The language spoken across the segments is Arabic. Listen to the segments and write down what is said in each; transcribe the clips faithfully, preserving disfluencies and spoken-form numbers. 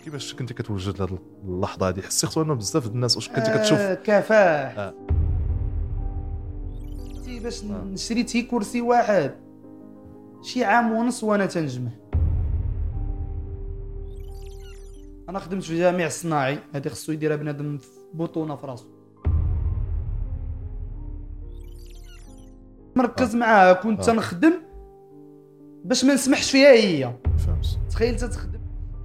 كيفاش كنتي كتوجد لهاد اللحظه هذه؟ حسيت انه بزاف الناس واش كنتي كتشوف آه كفاح آه. باش آه. نشري تي كرسي واحد شي عام ونص وانا تنجمع. انا خدمت في جامع الصناعي، هذه خصو يديرها بنادم في بطونه في راسو. مركز آه. معاها كنت آه. تنخدم باش ما نسمحش فيها هي. فهمت. تخيل تتخدم.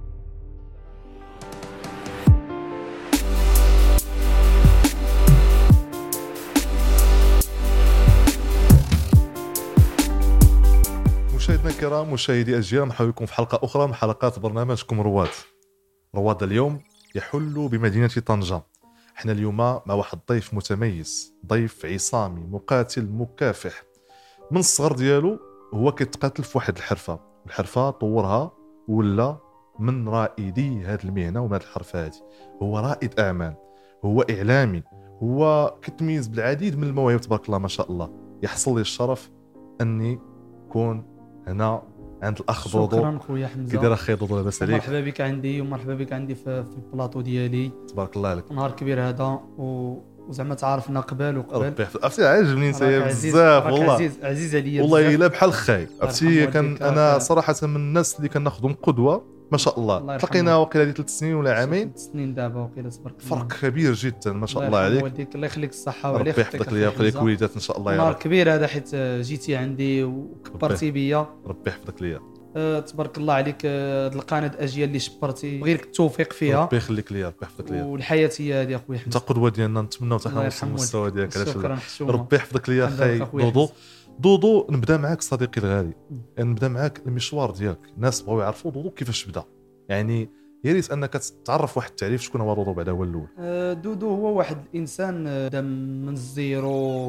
مشاهدينا الكرام، مشاهدي أجيال، مرحبا بكم في حلقة أخرى من حلقات برنامجكم رواد. رواد اليوم يحل بمدينة طنجة. احنا اليوم مع واحد ضيف متميز، ضيف عصامي مقاتل مكافح. من الصغر ديالو هو كيتقاتل في واحد الحرفة، الحرفة طورها ولا من رائدي هذه المهنة ومن هذه الحرفة هذه. هو رائد أعمال، هو إعلامي، هو كتميز بالعديد من المواهب تبارك الله ما شاء الله. يحصل لي الشرف أني كون هنا عند الاخ دودو. شكرا خويا حمزه. كي داير اخي دودو؟ لاباس عليك؟ مرحبا بك عندي ومرحبا بك عندي في, في البلاطو ديالي. تبارك الله عليك. نهار كبير هذا و... وزعما تعرفنا قبل وقبل. ربي يحفظك. عرفتي عاجبني انت بزاف والله. عزيز عزيز عليا والله الا بحال خاي. عرفتي كان انا صراحه من الناس اللي كناخذهم قدوه ما شاء الله. تلقينا وقيله ثلاث سنين ولا عامين. ثلاث سنين دابا وقيله تبارك الله. فرق كبير جدا ما شاء الله عليك. والديك الله يخليك الصحه وعليه ربي يحفظك ليا ويخليك وليدات ان شاء الله. نهار كبير هذا حيت جيتي عندي وكبرتي بيا. ربي يحفظك ليا. أه تبارك الله عليك. هذه القناه اجيال اللي شبرتي بغيك التوفيق فيها. ربي يخليك ليا، ربي يحفظك ليا. والحياه هي هذه اخويا حمزه. انت قدوه ديالنا، نتمنوا حتى حنا نوصلوا للمستوى ديالك. علاش ربي يحفظك ليا اخي دودو. دودو نبدا معاك صديقي الغالي، يعني نبدا معاك المشوار ديالك. الناس بغاو يعرفوا دودو كيفاش بدا، يعني يا ريت انك تعرف واحد التعريف شكون هو دودو بعدا هو الاول. أه دودو هو واحد الانسان بدا من الزيرو.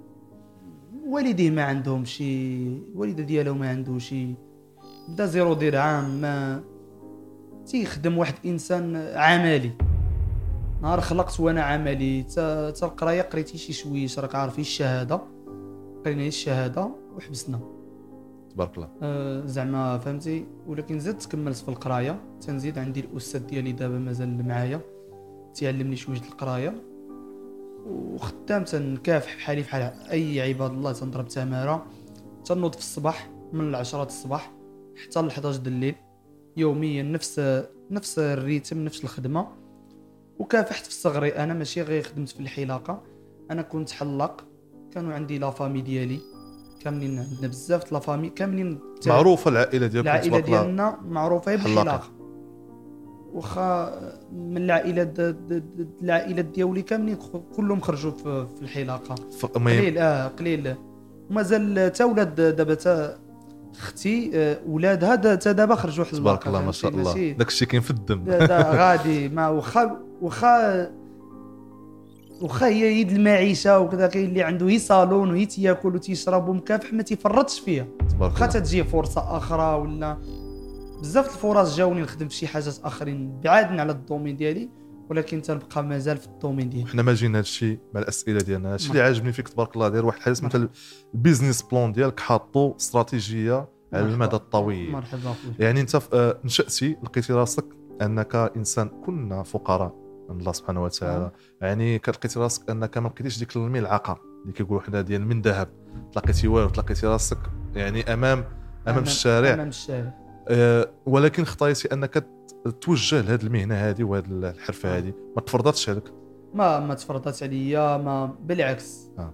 والديه ما عندهم شي، والده ديالو ما عنده شي، بدا زيرو درهم. ما تيخدم واحد انسان عملي. نهار خلقت وانا عملي. تا القرايه قريتي شي شويش، راك عارفين الشهاده، قرينا الشهاده وحبسنا تبارك الله. أه زعما فهمتي. ولكن زدت كملت في القرايه، تنزيد عندي الاستاذ ديالي دابا مازال معايا تعلمني شويه القرايه، وخدام تنكافح بحالي بحال اي عباد الله. تنضرب تماره، تنوض في الصباح من العشرة الصباح حتى ل الحداش د الليل يوميا، نفس نفس الريتم نفس الخدمه. وكافحت في صغري انا، ماشي غير خدمت في الحلاقه. انا كنت حلاق، كانوا عندي لا فامي ديالي كاملين، عندنا بزاف لا فامي كاملين معروفه العائله ديالكم. العائله ديالنا معروفه بالحلاقه. واخا من العائله العائلات ديالي كاملين كلهم خرجوا في, في الحلاقه. قليل اه قليل ومازال حتى ولاد دابا تا اختي ولادها حتى دابا خرجوا حلاقه. تبارك الله ما شاء الله. داك الشيء كاين في الدم. غادي ما واخا واخا واخا هي يد المعيشه وكذا. كاين اللي عنده هي صالون وهي تياكل وتيشرب ومكافح ما تيفرطش فيها. واخا تجي فرصه اخرى ولا بزاف الفرص جاوني نخدم في شي حاجات اخرين بعادا على الدومين ديالي، ولكن تنبقى مازال في الدومين ديالي. حنا ما جينا هادشي مع الاسئله ديالنا. هادشي اللي عاجبني فيك تبارك الله. داير واحد الحاجه مثل البيزنس بلان ديالك، حاطو استراتيجيه على المدى الطويل. مرحبا خويا. يعني انت نشاتي لقيتي راسك انك انسان، كنا فقراء من الله سبحانه وتعالى. آه. يعني كلقيتي راسك انك ما لقيتيش ديك الملعقه اللي كيقولوا حنا ديال من ذهب. تلاقيتي والو، تلاقيتي راسك يعني امام امام, أمام الشارع امام الشارع. أه ولكن اختاريتي انك توجه لهذه المهنه هذه وهذه الحرفه هذه. ما تفرضتش عليك؟ ما ما تفرضت عليا، ما بالعكس. اه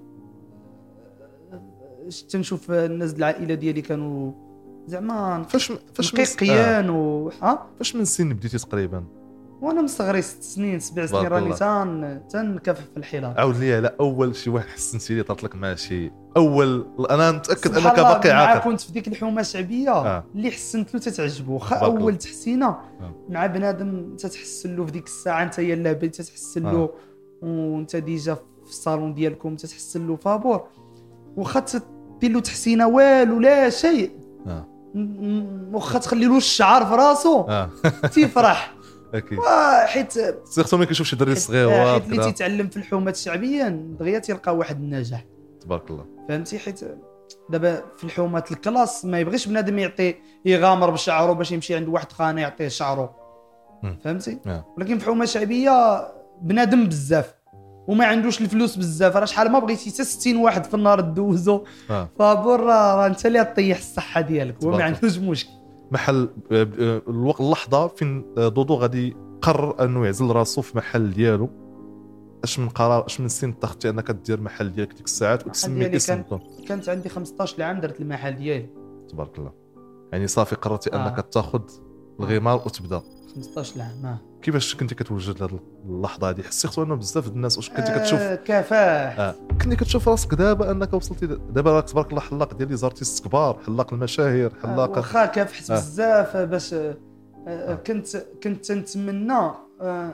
تنشوف الناس العائله ديالي كانوا زعما فاش فاش نقيقيان و ها فاش من سن بديتي تقريبا؟ وانا من صغري ست سنين سبع سنين راني تان تنكافح في الحلاقه. عاود لي على اول شي واحد حسنتي لي طرت لك مع شي اول. انا متاكد انك باقي عاقل. كنت في ديك الحومه الشعبيه آه. اللي حسنت له تتعجبو. واخا اول تحسينه آه. مع بنادم تتحسن له في ديك الساعه، انت يا لابد تتحسن له آه. وانت ديجا في الصالون ديالكم تتحسن له فابور. واخا دير له تحسينه والو لا شيء آه. واخا تخلي له الشعر في راسو آه. تيفرح اكيد. حيت سيرتو ما كيشوفش دري صغير حيت اللي تيتعلم في الحومات الشعبيه دغيا تيلقى واحد النجاح. تبارك الله. فهمتي؟ حيت دابا في الحومات الكلاس ما يبغيش بنادم يعطي يغامر بشعره باش يمشي عند واحد خانه يعطيه شعره. فهمتي آه. ولكن في حومه شعبيه بنادم بزاف وما عندوش الفلوس بزاف، راه شحال ما بغيتي حتى ستين واحد في النهار دوزو آه. فابور راه انت اللي طيح الصحه ديالك، هو ما تبارك عندوش مشكل. محل آه، آه، الوقت اللحظه فين آه، دودو غادي قرر انه يعزل راسو في محل ديالو. اش من قرار اش من سن اتخذتي انك دير محل ديالك ديك الساعات المحل وتسمي ديالي الاسم كان بالضبط؟ كانت عندي خمسطاش عام درت المحل ديالي. تبارك الله. يعني صافي قررتي آه. انك تاخذ الغمار وتبدا. خمسطاش عام آه. كيفاش كنتي كتوجد لهاد اللحظه هذه؟ حسيتوا انه بزاف الناس واش كنتي كتشوف آه كفاح اه كنتي كتشوف راسك دابا انك وصلتي دابا راك تبارك الله حلاق ديال زارتي الكبار، حلاق المشاهير، آه حلاق واخا كافحت آه. بزاف باش آه آه آه. كنت كنت نتمنى آه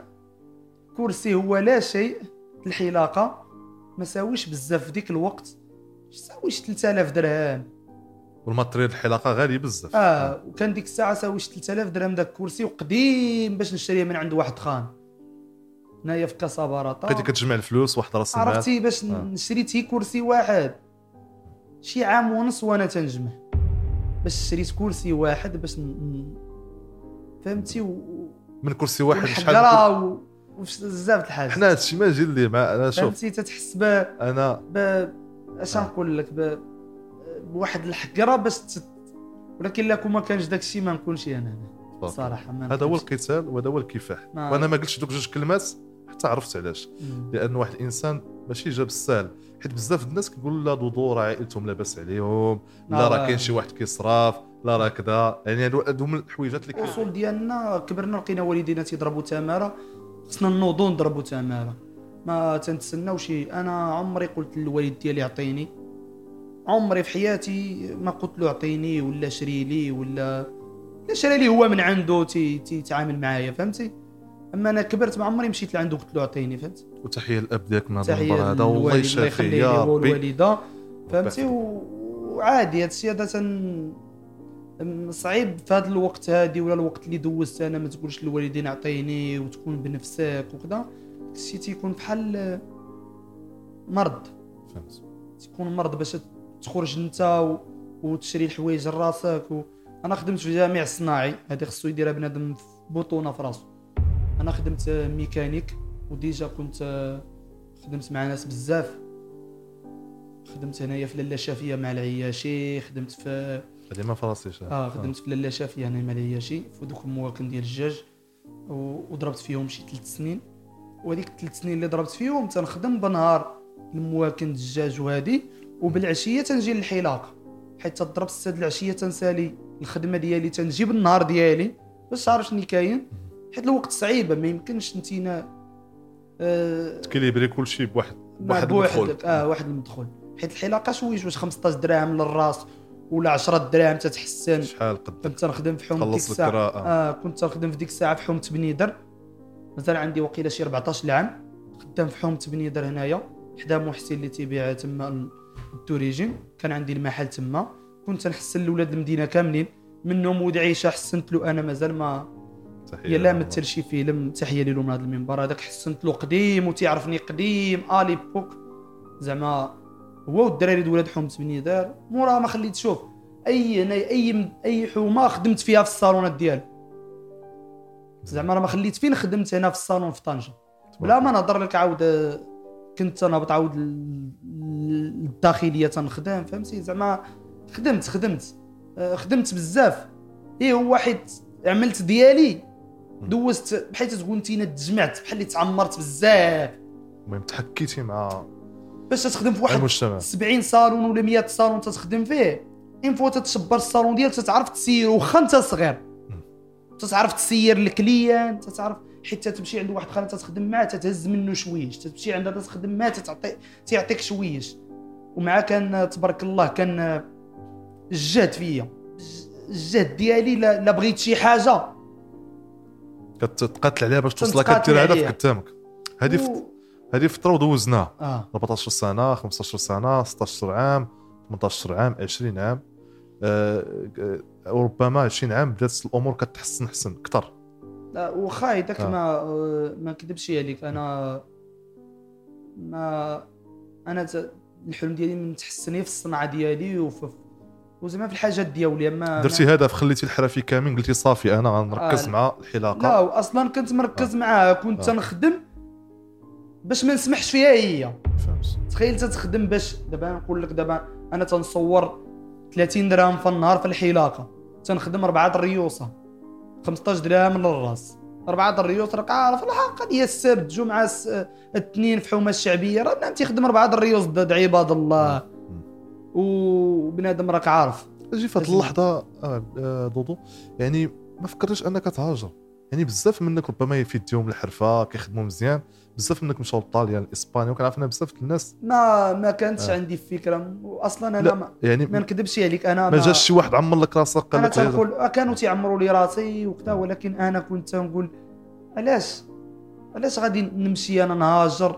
كرسي هو لا شيء. الحلاقه ما ساويش بزاف في ديك الوقت، ساويش ثلاثة آلاف درهم والماتريال الحلاقه غالي بزاف. اه وكان ديك الساعه ساويش ثلاثة آلاف درهم داك الكرسي وقديم باش نشريه من عند واحد خان هنايا في كاساباراطا. بقيتي كتجمع الفلوس واحد راس المال. عرفتي باش آه. نشريت هي كرسي واحد شي عام ونص وانا تنجمع باش شريت كرسي واحد باش ن... فهمتي و... من كرسي واحد شحال شحال و... وبزاف د الحاجات. حنا هادشي ما جي لي مع انا شوف فهمتي تتحس ب انا ب اش آه. نقول لك ب... بواحد الحقره باش ت... ولكن لا كون ما كانش داك الشيء ما نكونش انا صراحه. ما هذا هو القتال وهذا هو الكفاح. ما... وانا ما قلتش دوك جوج كلمات حتى عرفت علاش. مم. لان واحد الانسان ماشي جاب السهل، حيت بزاف الناس كيقولوا لا دودو راه عائلتهم لاباس عليهم، لا آه. راه كاين شي واحد كيصرف، لا راه كذا. يعني هادو هادو من الحويجات اللي كي الاصول ديالنا كبرنا لقينا والدينا تيضربوا تماره، خصنا نوضوا نضربوا تماره ما تنتسناو شي. انا عمري قلت للوالد ديالي عطيني، عمري في حياتي ما قلت له عطيني ولا شري لي ولا لا شري لي، هو من عنده تي تيتعامل معايا فهمتي. اما انا كبرت ما عمري مشيت لعنده قلت له عطيني فهمت. وتحيه للاب ديالك من هذا تحيه المنبر هذا والله للوالد الله يشافيه يخليه يا لي هو ربي. والوالده فهمتي. وعادي هذا الشيء عاده صعيب في هذا الوقت هادي ولا الوقت اللي دوزت انا ما تقولش للوالدين عطيني وتكون بنفسك وكذا. الشيء تيكون بحال مرض، فهمت. تكون مرض باش تخرج انت و... وتشري الحوايج لراسك و... انا خدمت في جامع الصناعي هذه خصو يديرها بنادم في بطونه في راسو. انا خدمت ميكانيك وديجا كنت خدمت مع ناس بزاف، خدمت هنايا في لاله شافيه مع العياشي، خدمت في هذه ما فراسيش اه خدمت في لاله شافيه هنا مع العياشي في دوك المواكن ديال الدجاج و... وضربت فيهم شي ثلاث سنين. وهذيك الثلاث سنين اللي ضربت فيهم تنخدم بالنهار المواكن الدجاج وهذه، وبالعشيه تنجي للحلاقه حيت تضرب ستة العشيه تنسالي الخدمه ديالي تنجيب النهار ديالي باش تعرف شنو كاين. حيت الوقت صعيبه ما يمكنش نتينا آه تكيليبري كلشي بواحد بواحد المدخول. اه واحد المدخول. حيت الحلاقه شويش واش خمسطاش درهم للراس ولا عشرة دراهم تتحسن. شحال قد كنت نخدم في حوم ديك خلص الساعه القراءه. اه كنت نخدم في ديك الساعه في حوم تبنيدر، مازال عندي وقيله شي أربعطاش عام خدام في حوم تبنيدر هنايا حدا محسن اللي تيبيع تما التوريجين. كان عندي المحل تما كنت نحسن الاولاد المدينه كاملين منهم ود عيشه حسنت له انا مازال ما يا لا مثل شي فيلم. تحيه له من هذا المنبر هذاك حسنت له قديم وتيعرفني قديم الي بوك زعما هو والدراري د ولاد حوم تبنيدر. مورا ما خليت شوف اي انا اي اي حومه خدمت فيها في الصالونات ديالو زعما راه ما خليت فين خدمت هنا في الصالون في طنجه بلا ما نهضر لك عاود كنت انا بتعاود الداخليه تنخدم فهمتي. زعما خدمت خدمت خدمت بزاف. ايه هو واحد عملت ديالي دوزت بحيث تقول انت تجمعت بحال اللي تعمرت بزاف. المهم تحكيتي مع باش تخدم في واحد المجتمع سبعين صالون ولا مية صالون تتخدم فيه ان فوا تتشبر الصالون ديالك تتعرف تسير واخا انت صغير تتعرف تسير الكليان تتعرف حتى تمشي عند واحد خالد تخدم معاه تتهز منه شويش تمشي عندها تخدم معاه تعطي تعطيك شويش. ومعاه كان تبارك الله كان الجهد فيا الجهد ديالي لا بغيت شي حاجه كتقاتل عليها باش توصل كدير هدف قدامك. هذه و... هذه فتره ودوزناها آه. أربعطاش سنه خمسطاش سنه ستطاش عام ثمنطاش عام عشرين عام أه... ربما عشرين عام بدات الامور كتحسن حسن اكثر. واخا هذاك آه. ما ما كذبش عليك انا ما انا الحلم ديالي من تحسني في الصنعه ديالي وفي وزعما في الحاجات ديالي ما درتي هدف خليتي الحرفي كامل قلتي صافي انا غنركز آه مع الحلاقه. لا واصلا كنت مركز آه. معاها كنت تنخدم آه. باش ما نسمحش فيها هي. فهمت. تخيل تخدم باش دابا نقول لك دابا انا تنصور ثلاثين درهم في النهار في الحلاقه تنخدم أربعة الريوسه خمسطاش درهم للراس أربعة الريوس راك عارف الحق ديال السبت الجمعه الاثنين في حومه الشعبيه راه بنادم تيخدم أربعة الريوس د عباد الله وبنادم راك عارف. اجي في هذه اللحظه آه دودو يعني ما فكرتش انك تهاجر؟ يعني بزاف منك ربما يفيديهم الحرفه كيخدموا مزيان بزاف منك مشاو لطاليان اسبانيا وكنعرف ان بزاف الناس ما ما كانتش آه. عندي فكره واصلا انا ما يعني ما نكذبش عليك انا ما جاش شي واحد عمر لك راسك قال لك انا تنقول كانوا تيعمروا لي راسي وكذا ولكن انا كنت تنقول علاش علاش غادي نمشي انا نهاجر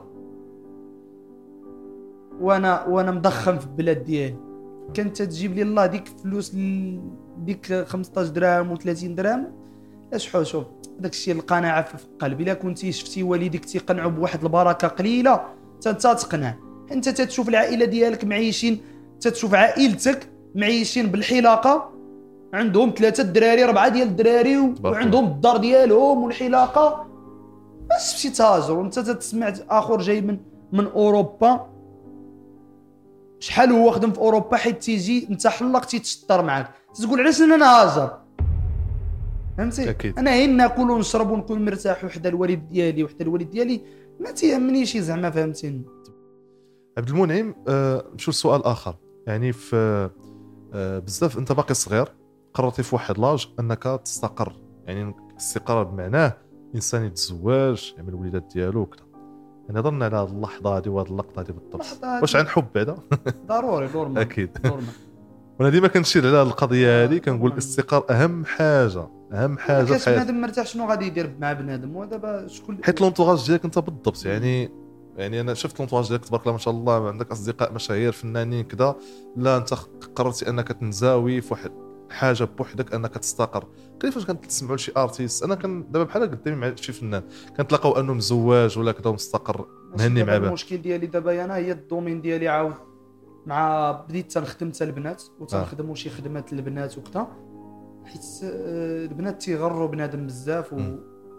وانا وانا مضخم في البلاد ديالي كانت تجيب لي الله ديك فلوس ديك خمسطاش درهم و30 درهم اش حو شوف داك الشيء القناعه في قلبي. الا كنتي شفتي والديك تيقنعوا بواحد البركه قليله انت تقنع. انت تتشوف العائله ديالك معيشين تتشوف عائلتك معيشين بالحلاقه عندهم ثلاثه الدراري اربعه ديال الدراري وعندهم الدار ديالهم والحلاقه باش تمشي تهاجر وانت تسمع اخر جاي من من اوروبا شحال هو خدم في اوروبا حيت تيجي انت حلقتي تشطر معاك تقول علاش انا نهاجر فهمتي أكيد. انا هين ناكل ونشرب ونكون مرتاح وحده الوالد ديالي وحده الوالد ديالي ما تيهمنيش زعما فهمتيني. عبد المنعم أه نمشيو لسؤال اخر يعني في أه بزاف انت باقي صغير قررتي في واحد لاج انك تستقر يعني الاستقرار بمعناه انسان يتزوج يعمل وليدات ديالو وكذا. يعني ظن على هذه اللحظه هذه وهذه اللقطه هذه بالضبط واش عن حب بعدا ضروري نورمال اكيد نورمال. وانا ديما كنشير على هذه القضيه هذه كنقول الاستقرار اهم حاجه اهم حاجه في حياتك. بنادم مرتاح شنو غادي يدير مع بنادم ودابا شكون حيت لونطوراج ديالك انت بالضبط يعني يعني انا شفت لونطوراج ديالك تبارك الله ما شاء الله عندك اصدقاء مشاهير فنانين كذا لا انت قررتي انك تنزاوي في واحد حاجه بوحدك انك تستقر. كيفاش كنتسمعوا لشي ارتيست انا كان دابا بحال قدامي مع شي فنان كنتلاقاو انه مزواج ولا كذا مستقر مهني مع بعض. المشكل ديالي دابا انا هي الدومين ديالي عاود مع بديت تنخدم حتى البنات وتنخدموا شي خدمات البنات وكذا حيت البنات تيغروا بنادم بزاف و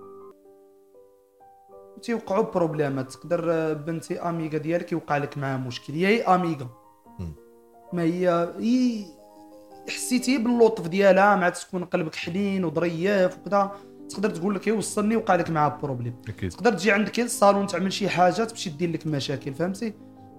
وتيوقعوا بروبليمات. تقدر بنتي اميغا ديالك يوقع لك معها مشكل هي اميغا ما هي هي حسيتي باللطف ديالها مع تكون قلبك حنين وظريف وكذا تقدر تقول لك يوصلني وقع لك معها بروبليم. تقدر تجي عندك الصالون تعمل شي حاجه تمشي دير لك مشاكل فهمتي.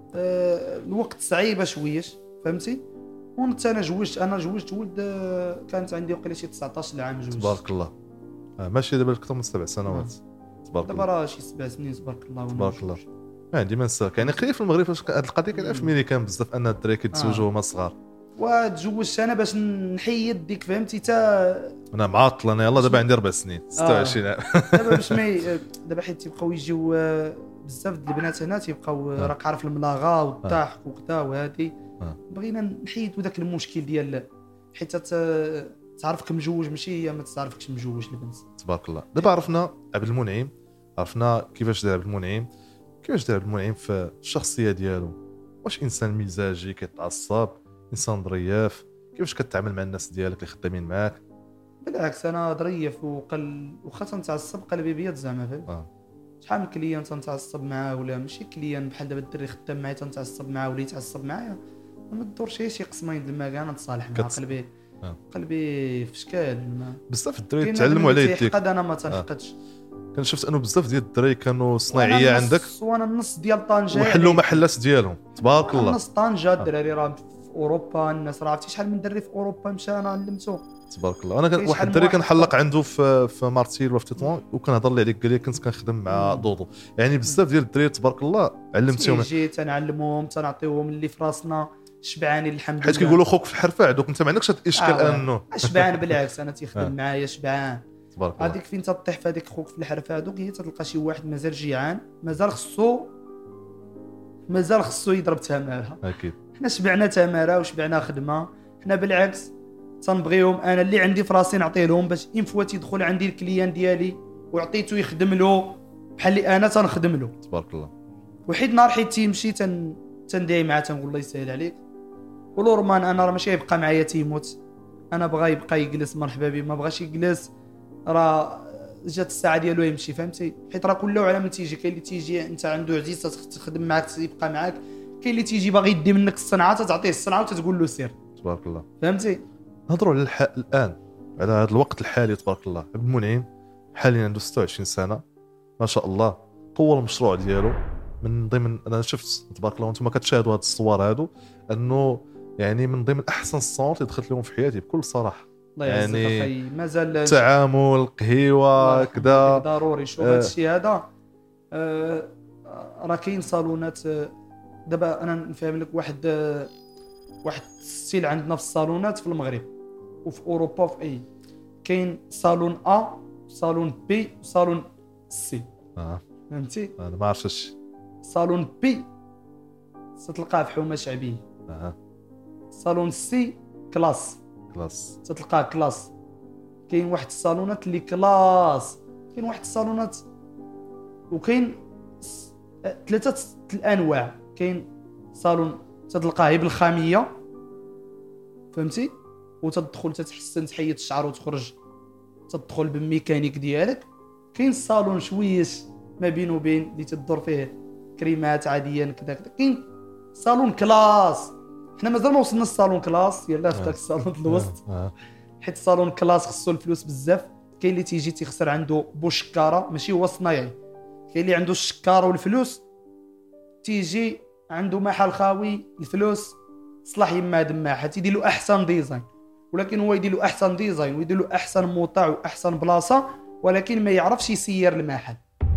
أه الوقت صعيبه شويش فهمتي. وانت انا جوجت انا جوجت ولد كانت عندي وقيله شي تسعطاش عام جوجت تبارك الله. آه ماشي دابا اكثر من سبع سنوات تبارك الله. دابا راه شي سبع سنين تبارك الله تبارك الله. ما عندي ما نساك يعني خير في المغرب فاش هذه القضيه كنعرف ملي كان بزاف ان الدراري كيتزوجوا هما صغار وتزوجت انا باش نحيد ديك فهمتي تا انا معطل انا يلاه دابا عندي اربع سنين ستة وعشرين عام دابا باش ما دابا حيت تيبقاو يجيو بزاف د البنات هنا تيبقاو راك عارف الملاغه والضحك وكذا وهذه بغينا نحيدوا داك المشكل ديال حيت تعرفك مجوج ماشي هي ما تعرفكش مجوج البنت تبارك الله. دابا عرفنا عبد المنعم عرفنا كيفاش داير عبد المنعم كيفاش داير عبد المنعم في الشخصيه ديالو. واش انسان مزاجي كيتعصب انسان ظريف كيفاش كتعامل مع الناس ديالك اللي خدامين معاك؟ بالعكس انا ظريف وقل وخاصه نتعصب قلبي بيض زعما فهمت. آه. شحال من كليان تنتعصب معاه ولا ماشي كليان بحال دابا الدري خدام معايا تنتعصب معاه ولا يتعصب معايا ما تدورش شي قسمين د الماء كاع نتصالح معاه قلبي آه. قلبي في شكال بزاف الدراري تعلموا على يديك قد انا ما تنحقدش آه. كان شفت انه بزاف ديال الدراري كانوا صناعيه عندك وانا النص ديال طنجه وحلوا محلات ديالهم تبارك الله. النص طنجه الدراري راه في اوروبا الناس راه عرفتي شحال من دري في اوروبا مشى انا علمته تبارك الله. انا كان واحد الدري كنحلق عنده في في مارتيل وفي تطوان وكنهضر ليه عليك قال لي كنت كنخدم مع دودو يعني بزاف ديال الدراري تبارك الله علمتيهم جيت تنعلمهم تنعطيهم اللي في راسنا شبعانين الحمد لله حيت كيقولوا خوك في الحرفه عندك انت ما عندكش هذا الاشكال آه انه شبعان بالعكس انا تيخدم معايا شبعان تبارك الله. هذيك فين تطيح في هذيك خوك في الحرفه هذوك هي تلقى شي واحد مازال جيعان مازال خصو مازال خصو يضرب تماره اكيد. حنا شبعنا تماره وشبعنا خدمه حنا بالعكس تنبغيهم انا اللي عندي في راسي نعطيه لهم باش ان فوا تيدخل عندي الكليان ديالي وعطيته يخدم له بحال اللي انا تنخدم له تبارك الله. وحيد نهار حيت تيمشي تن تندعي معاه تنقول الله يسهل عليك ولورمان انا راه ماشي يبقى معايا تيموت، انا بغا يبقى يجلس مرحبا به، ما بغاش يجلس راه جات الساعه ديالو يمشي فهمتي. حيت راه كل عالم اللي تيجي، كاين اللي تيجي انت عنده عزيز تخدم معاك يبقى معاك، كاين اللي تيجي باغي يدي منك الصنعه تعطيه الصنعه وتتقول له سير. تبارك الله. فهمتي. نهضروا على الح... الان على هذا الوقت الحالي. تبارك الله عبد المنعم حاليا عنده ستة وعشرين سنه ما شاء الله، طور المشروع ديالو من ضمن، انا شفت تبارك الله وانتم كتشاهدوا هاد الصور هادو، انه يعني من ضمن احسن الصور اللي دخلت لهم في حياتي بكل صراحه. الله يعزك يعني اخي مازال التعامل قهيوه كذا ضروري. شوف آه. هذا الشيء هذا آه راه كاين صالونات. آه دابا انا نفهم لك واحد آه واحد الستيل عندنا في الصالونات في المغرب وفي اوروبا وفي اي. كاين صالون ا، صالون بي، صالون سي. اه فهمتي. انا ما عرفتش. صالون بي ستلقاه في حومه شعبيه. اه صالون سي كلاس كلاس. تتلقاه كلاس. كاين واحد الصالونات اللي كلاس، كاين واحد الصالونات وكاين ثلاثه الانواع. كاين صالون تتلقاه بالخاميه فهمتي، وتدخل تتحسن تحيد الشعر وتخرج تدخل بالميكانيك ديالك. كاين صالون شويش ما بين وبين اللي تدور فيه كريمات عاديا كذا كذا. كاين صالون كلاس. حنا مازال ما وصلنا للصالون كلاس يلا في داك الصالون الوسط، حيت الصالون كلاس خصو الفلوس بزاف. كاين اللي تيجي تيخسر عنده بوشكاره ماشي هو الصنايعي، كاين اللي عنده الشكاره والفلوس تيجي عنده محل خاوي الفلوس صلاح يما دماحه تيدير له احسن ديزاين، ولكن هو يدير له احسن ديزاين ويدير له احسن موطع واحسن بلاصه، ولكن ما يعرفش يسير المحل.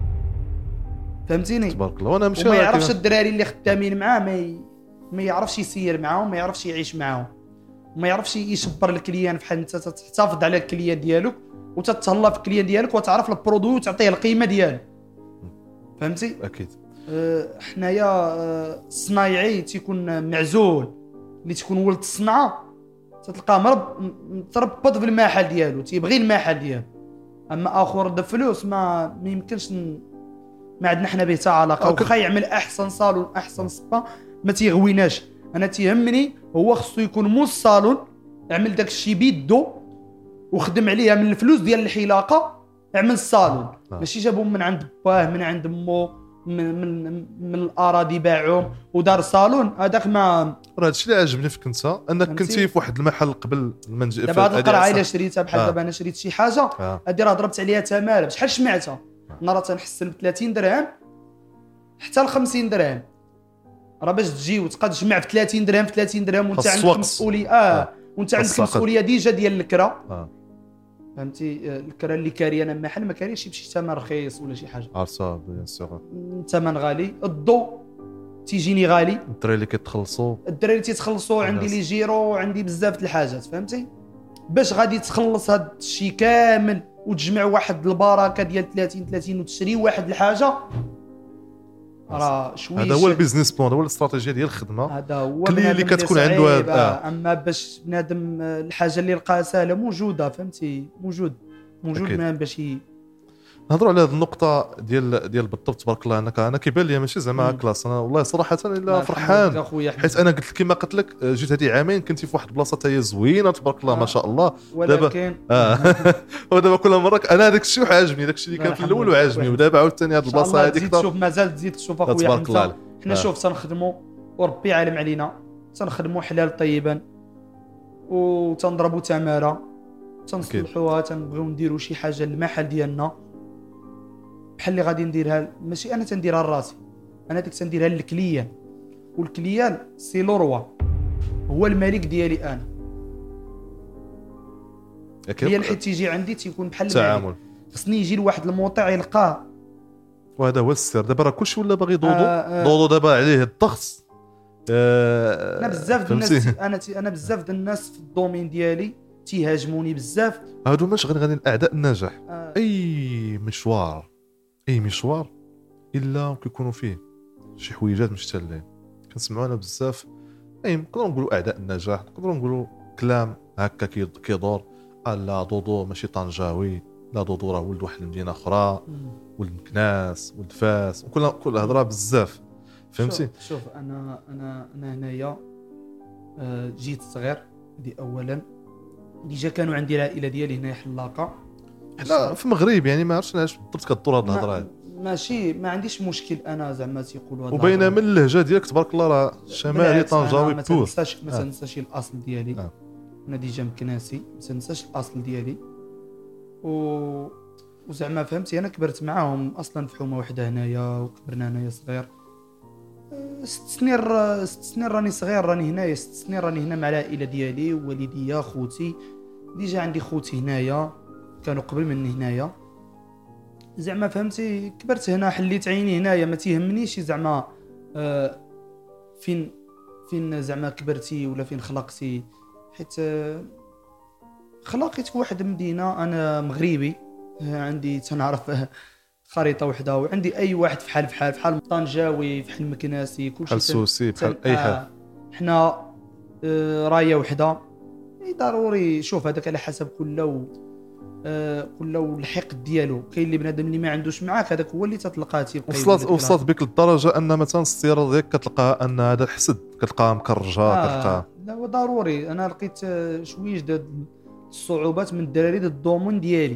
فهمتيني. تبارك الله. وانا مشى ما يعرفش الدراري اللي خدامين معاه ما ي... ما يعرفش يسير معاهم، ما يعرفش يعيش معاهم، ما يعرفش يشبر الكليان بحال انت تحتفظ على الكليان ديالك وتتهلا في الكليان ديالك وتعرف البرودوي وتعطيه القيمه ديالو. فهمتي. اكيد. أه حنايا أه الصنايعي تيكون معزول، اللي تكون ولد الصنعه تتلقاه مرب متربط في المحل ديالو تيبغي المحل ديالو. اما اخر د فلوس ما ما يمكنش ن... ما عندنا حنا به حتى علاقه. وخا يعمل احسن صالون احسن سبا ما تيغويناش. انا تيهمني هو خصو يكون مو الصالون يعمل داك الشيء بيدو وخدم عليها من الفلوس ديال الحلاقه يعمل الصالون، ماشي جابهم من عند باه من عند مو من من من الاراضي باعهم ودار صالون. هذاك ما راه هادشي اللي عجبني فيك انت، انك كنتي في واحد المحل قبل ما نجي. دابا هاد القرعه الا شريتها بحال آه. دابا انا شريت شي حاجه هادي راه ضربت عليها ثمنها بشحال شمعتها. انا راه تنحسن ب ثلاثين درهم حتى ل خمسين درهم. راه باش تجي وتبقى تجمع في ثلاثين درهم في ثلاثين درهم وانت عندك مسؤوليه اه, آه. وانت عندك مسؤوليه ديجا ديال الكرا. آه. فهمتي. الكرا اللي كاري انا محل ما كاريش بشي ثمن رخيص ولا شي حاجه. عرفتها بيان سور. الثمن غالي، الضوء تيجيني غالي، الدراري اللي كيتخلصوا الدراري اللي تيتخلصوا عندي لي جيرو عندي بزاف د الحاجات. فهمتي. باش غادي تخلص هذا الشيء كامل وتجمع واحد البركه ديال ثلاثين ثلاثين وتشري واحد الحاجه راه شويه. هذا هو البيزنس بلان، هو الاستراتيجيه ديال الخدمه. هذا هو اللي, اللي كتكون عنده هذا. آه. اما باش بنادم الحاجه اللي لقاها سهله موجوده. فهمتي. موجود موجود ما باش ي... نهضروا على هذه النقطه ديال ديال بالضبط. تبارك الله انك انا كيبان لي ماشي زعما كلاس. انا والله صراحه الا فرحان حيت انا قلت لك كما قلت لك جيت هذه عامين كنتي في واحد البلاصه تاهي زوينه تبارك الله آه. ما شاء الله. ولكن اه ودابا كل مره انا داك الشيء عاجبني، داك الشيء اللي كان في الاول وعاجبني، ودابا عاوتاني هذه البلاصه هذيك تزيد تشوف مازال تزيد تشوف اخويا حمزه. حنا شوف تنخدموا وربي عالم علينا تنخدموا حلال طيبا وتنضربوا تماره تنصلحوها تنبغيو نديروا شي حاجه للمحل ديالنا بحال اللي غادي نديرها. ماشي انا تنديرها لراسي، انا ديك تنديرها للكليان، والكليان سي لوروا هو الملك ديالي انا. هي حيت تيجي عندي تيكون بحال التعامل. خصني يجي لواحد الموطع يلقاه، وهذا هو السر. دابا راه كلشي ولا باغي ضوضو. آه آه ضوضو دابا عليه الضغط. آه انا بزاف د الناس انا تي انا بزاف د الناس في الدومين ديالي تيهاجموني بزاف. هادو ماش غير غادي الاعداء النجاح. آه. اي مشوار اي مشوار الا كيكونوا فيه شي حويجات مشتلين كنسمعوا انا بزاف. اي نقدروا نقولوا اعداء النجاح، نقدروا نقولوا كلام هكا كيدور لا ضوضو ماشي طنجاوي، لا ضوضو راه ولد واحد المدينه اخرى، ولد مكناس، ولد فاس، وكل كل هضره بزاف. فهمتي. شوف, شوف انا انا انا هنايا آه، جيت صغير هذه اولا. ديجا كانوا عندي العائله ديالي هنا حلاقه. حنا في المغرب يعني ما عرفتش علاش بالضبط كدور هاد الهضره ما هادي. ماشي ما عنديش مشكل انا زعما تيقولوا هذا وباينه من اللهجه ديالك تبارك الله راه شمالي طنجاوي ما بور. تنساش ما آه. تنساش الاصل ديالي. آه. انا ديجا مكناسي ما تنساش الاصل ديالي. و وزعما فهمتي انا كبرت معاهم اصلا في حومه وحده هنايا وكبرنا هنايا صغير. أه، ست سنين را- ست سنين راني صغير راني هنايا ست سنين راني هنا مع العائله ديالي ووالديا خوتي. ديجا عندي خوتي هنايا كانوا قبل مني هنايا زعما فهمتي. كبرت هنا حليت عيني هنايا ما تيهمنيش زعما أه فين فين زعما كبرتي ولا فين خلقتي حيت أه خلاقيت في واحد المدينه. انا مغربي أه عندي تنعرف أه خريطه وحده وعندي اي واحد فحال فحال فحال طنجاوي فحال مكناسي كلشي بحال سوسي بحال تن- اي آه، حاجه. حنا آه، رايه وحده. اي ضروري شوف هذاك على حسب كل و آه، كل والحقد ديالو. كاين اللي بنادم اللي ما عندوش معاك هذاك هو اللي تتلقاه تيبقى يقول وصلت لك وصلت بك للدرجه ان مثلا السياره ديالك كتلقاها ان هذا الحسد كتلقاها مكرجه آه كتلقاها. لا هو ضروري. انا لقيت آه، شويش د الصعوبات من الدراري د الدومون ديالي.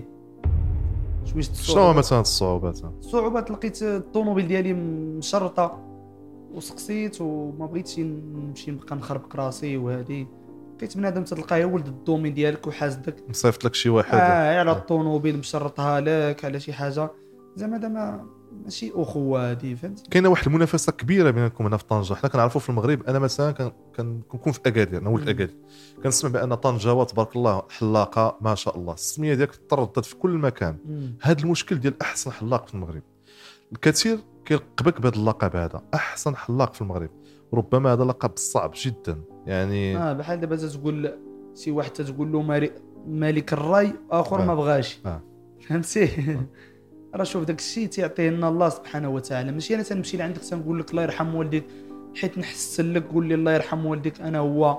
شويش شنو الصعوبات مثلا الصعوبات؟ الصعوبات لقيت آه، الطوموبيل ديالي مشرطه وسقسيت وما بغيتش نمشي نبقى نخربق راسي. وهذه لقيت بنادم تلقاه ولد الدومين ديالك وحاسدك مصيفط لك شي واحد آه على الطوموبيل مشرطها لك على شي حاجه زعما هذا ما ماشي اخوه هذه فهمت. كاينه واحد المنافسه كبيره بينكم هنا في طنجه. حنا كنعرفوا في المغرب انا مثلا كن- كن- كنكون في اكادير. انا ولد مم. اكادير كنسمع بان طنجه تبارك الله حلاقه ما شاء الله. السميه ديالك تردد في كل مكان. مم. هذا المشكل ديال احسن حلاق في المغرب. الكثير كيلقبك بهذا اللقب هذا احسن حلاق في المغرب. ربما هذا لقب صعب جدا يعني. اه بحال دابا تقول شي واحد تقول له مالي مالك الراي اخر آه. ما بغاش آه. فهمتي. راه شوف داك الشيء تيعطيه لنا الله سبحانه وتعالى. ماشي انا تنمشي لعندك تنقول لك الله يرحم والديك حيت نحسن لك قول لي الله يرحم والديك انا هو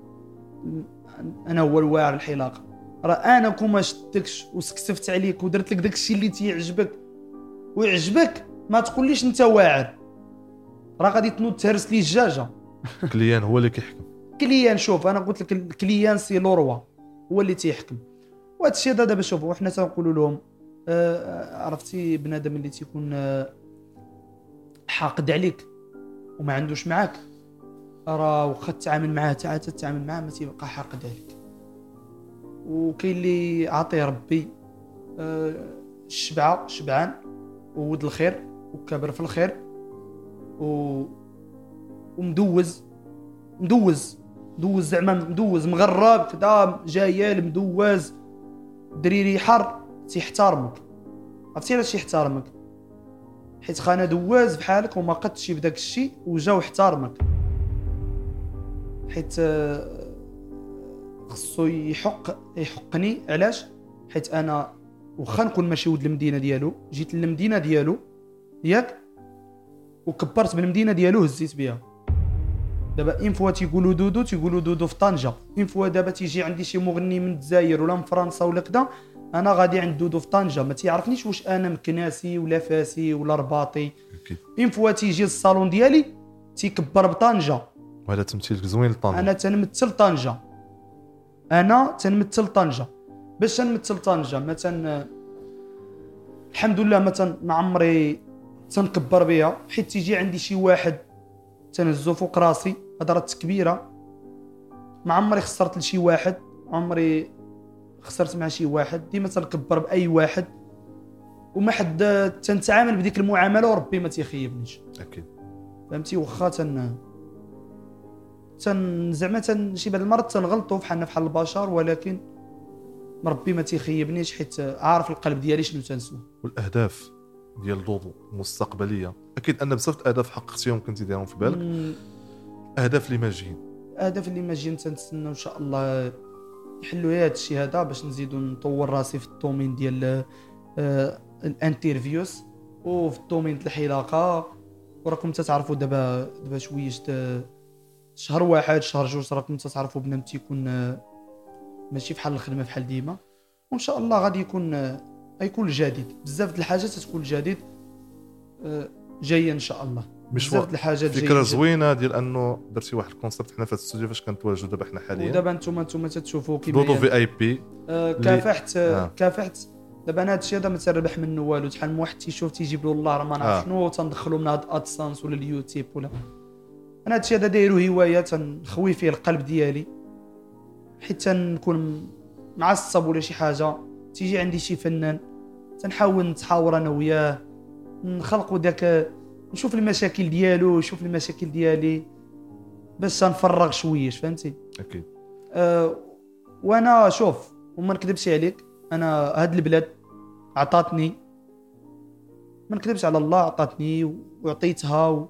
انا هو الواعر الحلاقه. راه انا كون ما شدكش وسكسفت عليك ودرت لك داك الشيء اللي تيعجبك ويعجبك ما تقوليش انت واعر. راه غادي تنوض تهرس لي الدجاجه. كليان هو اللي كيحكم. كليان شوف انا قلت لك الكليان سي لوروا هو اللي تيحكم. وهذا الشيء هذا دابا شوفوا وحنا تنقولوا لهم آه عرفتي بنادم اللي تيكون آه حاقد عليك وما عندوش معاك راه واخا تتعامل معاه حتى تتعامل معاه ما تيبقى حاقد عليك. وكاين اللي عطيه ربي آه الشبعه شبعان وود الخير وكبر في الخير و ومدوز مدوز مدوز زعما مدوز مغرب كذا جايال مدوز دريري حر تيحترمك. عرفتي علاش يحترمك؟ حيت خانا دواز بحالك وما قدش بداك الشيء وجا واحترمك. حيت خصو يحق يحقني علاش؟ حيت انا واخا نكون ماشي ولد المدينه ديالو جيت للمدينه ديالو ياك وكبرت بالمدينه ديالو هزيت بها. دابا اين فوا تيقولوا دودو تيقولوا دودو في طنجه. اين فوا دابا تيجي عندي شي مغني من الجزائر ولا من فرنسا ولا كذا انا غادي عند دودو في طنجه ما تيعرفنيش واش انا مكناسي ولا فاسي ولا رباطي. اين فوا تيجي الصالون ديالي تيكبر بطنجه. وهذا تمثيل زوين لطنجه. انا تنمثل طنجه. انا تنمثل طنجه باش تنمثل طنجه ما تن الحمد لله ما تن ما عمري تنكبر بها. حيت تيجي عندي شي واحد تنهزو فوق راسي هضرات كبيره ما عمري خسرت لشي واحد عمري خسرت مع شي واحد. ديما تنكبر باي واحد وما حد تنتعامل بديك المعامله وربي ما تيخيبنيش اكيد فهمتي. واخا تن تن زعما تن شي بعض المرات تنغلطوا بحالنا بحال البشر ولكن ربي ما تيخيبنيش حيت عارف القلب ديالي شنو تنسو. والاهداف ديال دودو المستقبليه اكيد ان بزاف الاهداف حققتيهم كنتي دايرهم في بالك. مم، اهداف اللي ما جايين اهداف اللي ما جايين تنتسنى ان شاء الله يحلوا هذا الشيء هذا باش نزيدو نطور راسي في الدومين ديال آه الانترفيوز وفي الدومين ديال الحلاقه. وراكم تتعرفوا دابا دابا شويش شهر واحد شهر جوج راكم تتعرفوا بنادم تيكون آه ماشي بحال الخدمه بحال ديما. وان شاء الله غادي يكون آه غيكون جديد بزاف د الحاجات تكون جديد آه جايه ان شاء الله. مش بزاف د الحاجات فكره جيدة. زوينه ديال انه درتي واحد الكونسيبت حنا في الاستوديو فاش كنتواجدوا دابا حنا حاليا ودابا نتوما نتوما تتشوفوا كيما دودو في اي بي آه اللي- كافحت آه. كافحت دابا انا هادشي هذا ما تربح منه والو. شحال من واحد تيشوف تيجيب له الله راه ما نعرف آه. شنو تندخلوا من هاد ادسانس ولا اليوتيوب ولا. انا هادشي هذا دايرو هوايه تنخوي فيه القلب ديالي حيت تنكون معصب ولا شي حاجه تيجي عندي شي فنان تنحاول نتحاور انا وياه نخلقوا داك نشوف المشاكل ديالو نشوف المشاكل ديالي باش نفرغ شويش فهمتي. اكيد أه وانا شوف وما نكذبش عليك انا هاد البلاد عطاتني ما نكذبش على الله عطاتني وعطيتها و...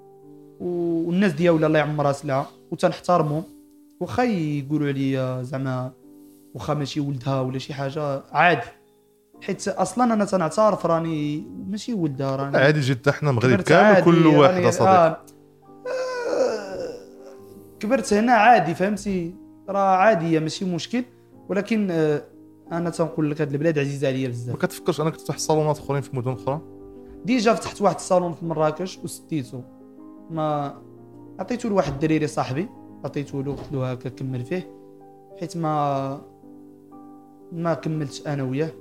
والناس ديالها الله يعمر راسها وتنحترمهم واخا يقولوا عليا زعما واخا ماشي ولدها ولا شي حاجه عادي حيت اصلا انا تنعترف راني ماشي ولدها راني عادي جدا حنا مغرب كبرت كامل عادي، كل واحد راني- صديق آه. آه، كبرت هنا عادي فهمتي راه عاديه ماشي مشكل ولكن آه، انا تنقول لك هاد البلاد عزيزه عليا ما بزاف. كتفكرش انك تفتح صالونات اخرين في مدن اخرى؟ ديجا فتحت واحد الصالون في مراكش وسديته ما عطيته لواحد الدريري صاحبي عطيته له قلت له هكا كمل فيه حيت ما ما كملتش انا وياه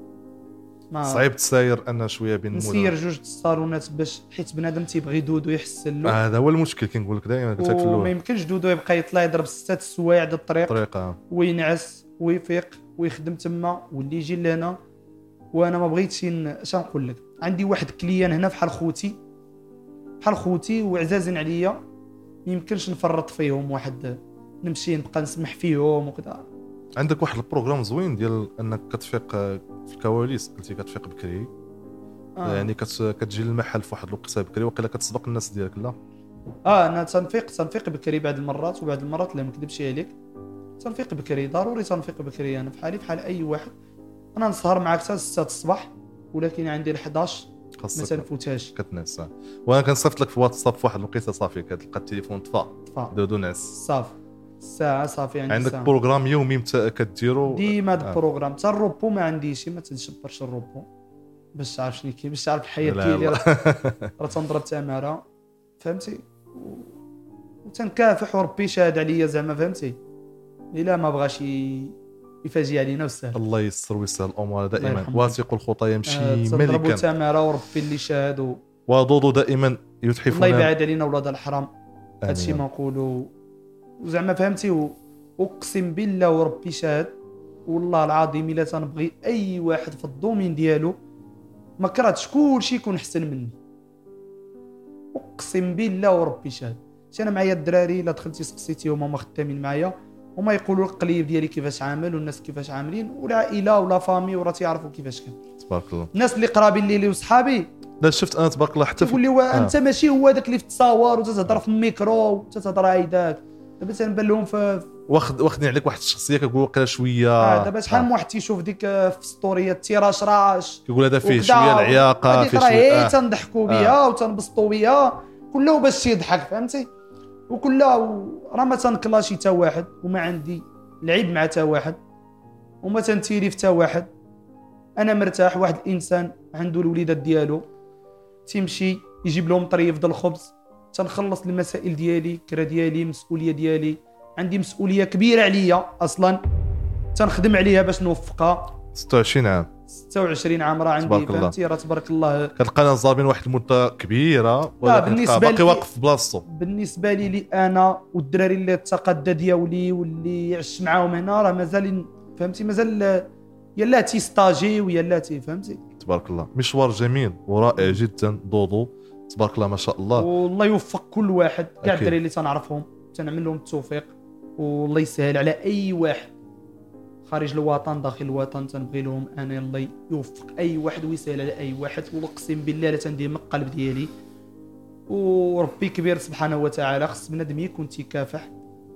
ما صعيب تساير انا شويه بين نسير المدن. جوج الصالونات باش حيت بنادم تيبغي دودو يحسن له هذا هو المشكل كنقول لك دائما قلت لك في وما الاول يمكنش دودو يبقى يطلع يضرب ستة السوايع د الطريق طريقه وينعس ويفيق ويخدم تما واللي يجي لهنا وانا ما بغيتش ن- اش نقول لك عندي واحد كليان هنا بحال خوتي بحال خوتي وعزازين عليا ما يمكنش نفرط فيهم واحد نمشي نبقى نسمح فيهم وكذا. عندك واحد البروغرام زوين ديال انك كتفيق في الكواليس قلتي كتفيق بكري آه. يعني كت... كتجي للمحل في واحد الوقيته بكري وقيلا كتسبق الناس ديالك لا اه انا تنفيق تنفيق بكري بعض المرات وبعض المرات لا ما نكذبش عليك تنفيق بكري ضروري تنفيق بكري انا بحالي بحال اي واحد انا نسهر معاك حتى ستة الصباح ولكن عندي ال حداش ما خاصك تنفوتهاش كتنعس. وانا كنصيفط لك في واتساب في واحد الوقيته صافي كتلقى التليفون طفى طفا دودو نعس. صافي الساعه صافي عندي عندك ساعة. بروغرام يومي مت... كديرو ديما هاد آه. البروغرام حتى الروبو ما عنديش ما تنشبرش الروبو باش تعرف شنو كاين باش تعرف الحياه لا ديالي لا. راه راه تنضرب تماره فهمتي و- وتنكافح وربي شاهد عليا زعما فهمتي الا ما بغاش ي- يفاجئ علينا وسهل الله يسر ويسهل الامور الله دائما يرحمه. واثق الخطى يمشي آه، تنضربوا ملكا تماره وربي اللي شاهد و... ودودو دائما الله يتحفنا يبعد علينا ولاد الحرام آمين. هادشي ما نقولوا وزعما فهمتي و... اقسم بالله وربي شاهد والله العظيم الا تنبغي اي واحد في الدومين ديالو ما كرهتش كلشي يكون احسن مني اقسم بالله وربي شاهد. انا معايا الدراري الا دخلتي سقسيتيهم هما خدامين معايا هما يقولوا القليب ديالي كيفاش عامل والناس كيفاش عاملين والعائله ولا فامي وراه تيعرفوا كيفاش كان تبارك الله. الناس اللي قرابين لي وصحابي لا شفت انا تبارك الله حتى في تقول لي وا انت ماشي هو داك اللي في التصاور وتتهضر في الميكرو وتتهضر هايداك دابا تنبان لهم في واخد واخدين عليك واحد الشخصيه كيقول وقيلا شويه آه دابا شحال آه. من واحد تيشوف ديك آه، في ستوريات تيراش راش كيقول هذا فيه وكدا، شويه العياقه هاديك فيه راه شويه هي آه. تنضحكوا بها وتنبسطوا بها كله باش يضحك فهمتي وكله راه ما تنكلاشي حتى واحد وما عندي العيب مع حتى واحد وما تنتيري في حتى واحد. انا مرتاح واحد الانسان عنده الوليدات ديالو تيمشي يجيب لهم طريف د الخبز تنخلص المسائل ديالي كرا ديالي مسؤوليه ديالي عندي مسؤوليه كبيره عليا اصلا تنخدم عليها باش نوفقها. ستة وعشرين عام ستة وعشرين عام راه عندي تبارك الله. فهمتي راه تبارك الله. كتلقانا زابين واحد المده كبيره ولكن بالنسبة تلقى باقي لي- واقف في بلاصتو. بالنسبه لي لي انا والدراري اللي تقادى ديالي واللي عشت معاهم هنا راه مازال فهمتي مازال يلا تيستاجي ويلا تي فهمتي تبارك الله مشوار جميل ورائع جدا دودو تبارك الله ما شاء الله. والله يوفق كل واحد كاع أكيد. الدراري اللي تنعرفهم تنعمل لهم التوفيق والله يسهل على اي واحد خارج الوطن داخل الوطن تنبغي لهم انا الله يوفق اي واحد ويسهل على اي واحد واقسم بالله لا تندير من القلب ديالي وربي كبير سبحانه وتعالى خص بنادم يكون تيكافح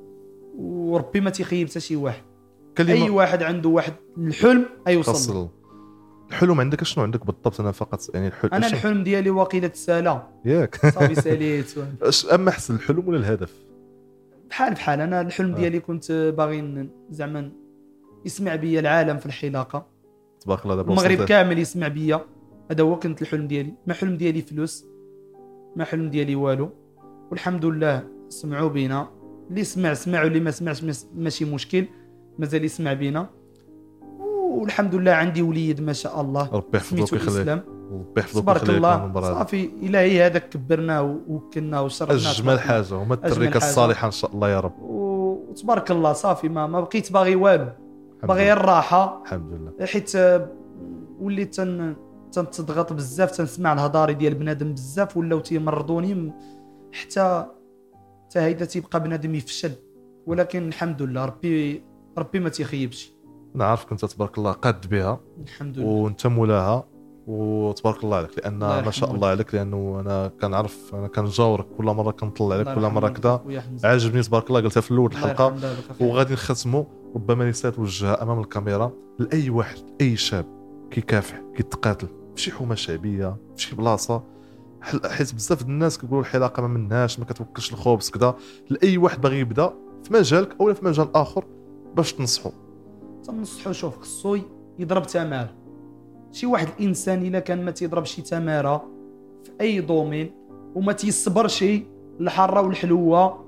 وربي ما تيخيب حتى شي واحد. كلمه اي واحد عنده واحد الحلم ايوصل له. خاص الحلم عندك شنو عندك بالضبط؟ انا فقط يعني الحلم انا أش- الحلم ديالي واقيله تسالى ياك صافي ساليت أش- اما احسن الحلم ولا الهدف؟ بحال بحال انا الحلم آه. ديالي كنت باغي ن- زعما يسمع بيا العالم في الحلاقه تبارك الله دابا المغرب وصلت. كامل يسمع بيا هذا هو كنت الحلم ديالي ما حلم ديالي فلوس ما حلم ديالي والو، والحمد لله سمعوا بينا، اللي سمع سمع واللي ما سمعش ماشي مشكل، مازال يسمع بينا. والحمد لله عندي وليد ما شاء الله ربي يحفظك ويخليك، ربي يحفظك تبارك الله. صافي الهي هذاك كبرنا وكنا وشرفنا. اجمل حاجه هما التركه الصالحه ان شاء الله يا رب. وتبارك الله صافي ما ما بقيت باغي والو، باغي الراحه الحمد لله، حيت وليت تن تنتضغط بزاف، تنسمع الهضاري ديال بنادم بزاف ولاو تيمرضوني، حتى حتى هيدا تيبقى بنادم يفشل. ولكن الحمد لله ربي ربي ما تيخيبش. نعرفك انت تبارك الله قاد بها الحمد لله، وانت مولاها، وتبارك الله عليك، لان ما شاء الله عليك، لانه انا كنعرف انا كنجاورك كل مره كنطلع عليك كل مره كذا. عاجبني تبارك الله قلتها في الاول الحلقه، وغادي نختموا ربما رساله توجهها امام الكاميرا لاي واحد، اي شاب كيكافح كيتقاتل في شي حومه شعبيه في شي بلاصه، حيت بزاف الناس كيقولوا الحلاقه ما مناش، ما كتوكلش الخبز كذا. لاي واحد باغي يبدا في مجالك او في مجال اخر باش تنصحوا تنصحوا شوف خصو يضرب تماره. شي واحد الانسان الا كان ما تيضرب شي تماره في اي دومين وما تيصبرش الحاره والحلوه،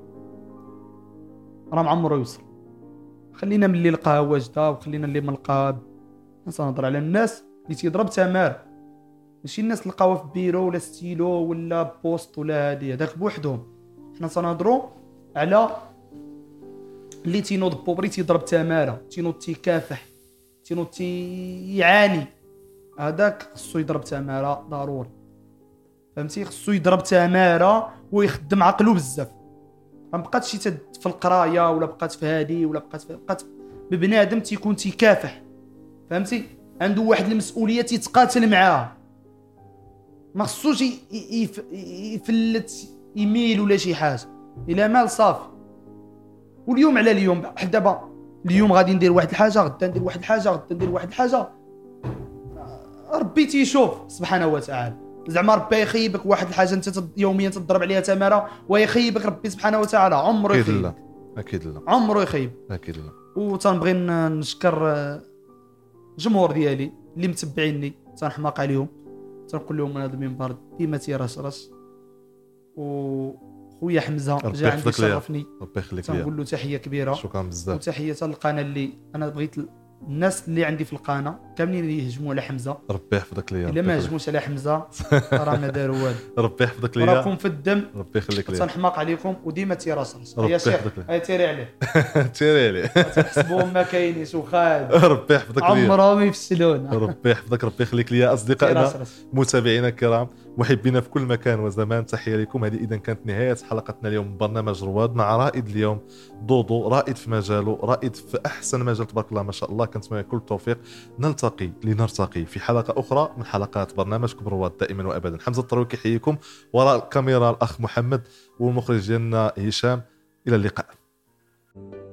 راه عمره يوصل. خلينا من اللي لقاها واجده وخلينا اللي ما لقاها. نهضر على الناس اللي تيضرب تماره، ماشي الناس لقاوها في بيرو ولا ستيلو ولا بوست ولا هادي، هذاك بوحدهم. حنا تنهضروا على اللي تينوض بوبري تيضرب تماره، تينوض تيكافح، تينوض تيعاني، هذاك خصو يضرب تماره ضروري. فهمتي؟ خصو يضرب تماره ويخدم عقله بزاف. ما بقاتش في القرايه ولا بقات في هادي ولا بقات في بقات ببنادم تيكون تيكافح. فهمتي؟ عنده واحد المسؤوليه تيتقاتل معاها، ما خصوش يفلت يميل ولا شي حاجه. الا مال صافي. واليوم على اليوم بحال دابا، اليوم غادي ندير واحد الحاجه، غدا ندير واحد الحاجه، غدا ندير واحد الحاجه، ربي تيشوف سبحانه وتعالى. زعما ربي يخيبك واحد الحاجه انت يوميا تضرب عليها تماره ويخيبك ربي سبحانه وتعالى، عمره يخيب. اكيد لا اكيد لا عمره يخيب اكيد لا. وتنبغي نشكر الجمهور ديالي اللي متبعيني، تنحماق عليهم، تنقول لهم من هذا المنبر ديما تيرشرش. وخويا حمزه جا عندي شرفني، ربي يخليك، تنقول له تحيه كبيره، شكرا بزاف. وتحيه للقناه اللي انا بغيت الناس اللي عندي في القناه كاملين يهجموا على حمزه، ربي يحفظك ليا. الا ما هجموش على حمزه راه ما داروا والو. ربي يحفظك ليا، راكم في الدم، ربي يخليك ليا. تنحماق عليكم وديما تيراسرس. يا شيخ هاي تيري عليه تيري عليه تحسبوهم ما كاينينش وخاد. ربي يحفظك ليا، عمرهم يفشلونا. ربي يحفظك، ربي يخليك ليا. اصدقائنا متابعينا الكرام محبينا في كل مكان وزمان، تحيه لكم. هذه اذا كانت نهايه حلقتنا اليوم من برنامج رواد مع رائد اليوم ضوضو، رائد في مجاله، رائد في احسن مجال تبارك الله ما شاء الله. كنتمنى كل التوفيق. نلتقي لنرتقي في حلقه اخرى من حلقات برنامجكم رواد دائما وابدا. حمزه الطروي كيحييكم، وراء الكاميرا الاخ محمد، والمخرج ديالنا هشام. الى اللقاء.